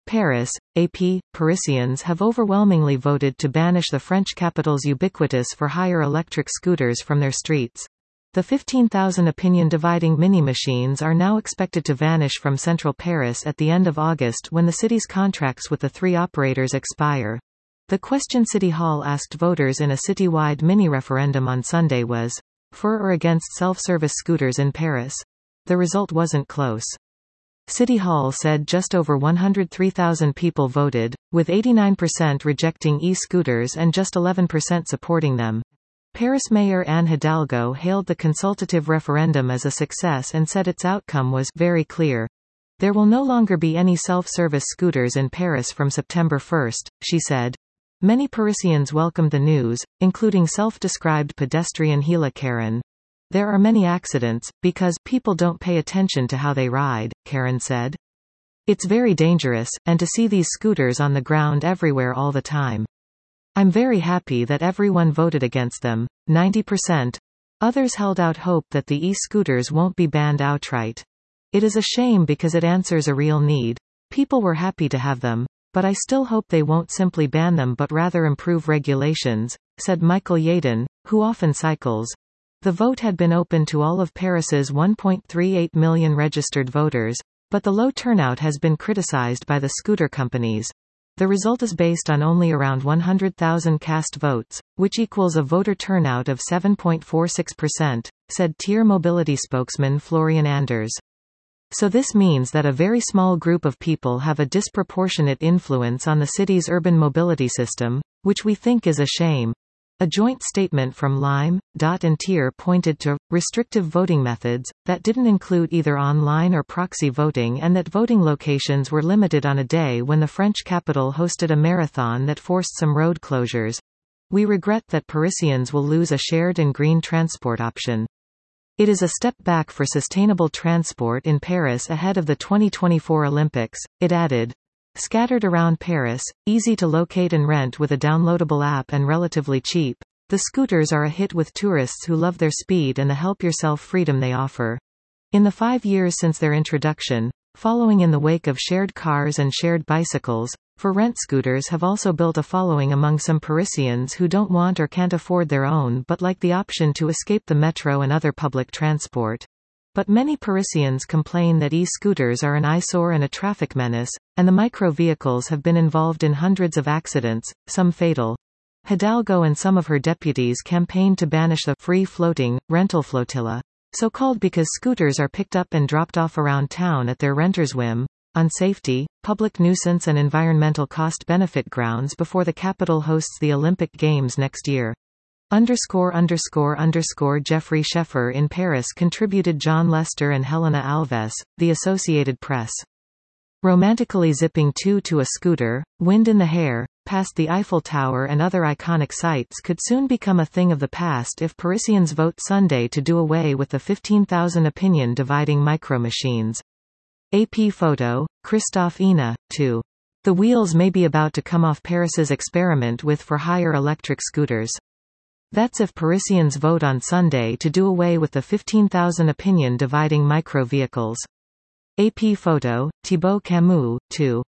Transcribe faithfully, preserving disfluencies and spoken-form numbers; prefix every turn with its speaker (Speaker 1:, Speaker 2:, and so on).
Speaker 1: Paris, A P, Parisians have overwhelmingly voted to banish the French capital's ubiquitous for-hire electric scooters from their streets. The fifteen thousand opinion-dividing mini-machines are now expected to vanish from central Paris at the end of August when the city's contracts with the three operators expire. The question City Hall asked voters in a citywide mini-referendum on Sunday was, for or against self-service scooters in Paris? The result wasn't close. City Hall said just over one hundred three thousand people voted, with eighty-nine percent rejecting e-scooters and just eleven percent supporting them. Paris Mayor Anne Hidalgo hailed the consultative referendum as a success and said its outcome was very clear. There will no longer be any self-service scooters in Paris from September first, she said. Many Parisians welcomed the news, including self-described pedestrian Hila Karen. There are many accidents, because people don't pay attention to how they ride, Karen said. It's very dangerous, and to see these scooters on the ground everywhere all the time. I'm very happy that everyone voted against them, ninety percent. Others held out hope that the e-scooters won't be banned outright. It is a shame because it answers a real need. People were happy to have them, but I still hope they won't simply ban them but rather improve regulations, said Michael Yaden, who often cycles. The vote had been open to all of Paris's one point three eight million registered voters, but the low turnout has been criticized by the scooter companies. The result is based on only around one hundred thousand cast votes, which equals a voter turnout of seven point four six percent, said Tier Mobility spokesman Florian Anders. So this means that a very small group of people have a disproportionate influence on the city's urban mobility system, which we think is a shame. A joint statement from Lime, Dot and Tier pointed to restrictive voting methods that didn't include either online or proxy voting and that voting locations were limited on a day when the French capital hosted a marathon that forced some road closures. We regret that Parisians will lose a shared and green transport option. It is a step back for sustainable transport in Paris ahead of the twenty twenty-four Olympics, it added. Scattered around Paris, easy to locate and rent with a downloadable app and relatively cheap, the scooters are a hit with tourists who love their speed and the help-yourself freedom they offer. In the five years since their introduction, following in the wake of shared cars and shared bicycles, for-rent scooters have also built a following among some Parisians who don't want or can't afford their own but like the option to escape the metro and other public transport. But many Parisians complain that e-scooters are an eyesore and a traffic menace, and the micro-vehicles have been involved in hundreds of accidents, some fatal. Hidalgo and some of her deputies campaigned to banish the free-floating, rental flotilla, so-called because scooters are picked up and dropped off around town at their renters' whim, on safety, public nuisance and environmental cost-benefit grounds before the capital hosts the Olympic Games next year. Underscore underscore underscore Jeffrey Sheffer in Paris contributed John Lester and Helena Alves, The Associated Press. Romantically zipping two to a scooter, wind in the hair, past the Eiffel Tower and other iconic sites could soon become a thing of the past if Parisians vote Sunday to do away with the fifteen thousand opinion-dividing micro-machines. A P photo, Christophe Ina, two. The wheels may be about to come off Paris's experiment with for-hire electric scooters. That's if Parisians vote on Sunday to do away with the fifteen thousand opinion-dividing micro-vehicles. A P photo, Thibaut Camus, two.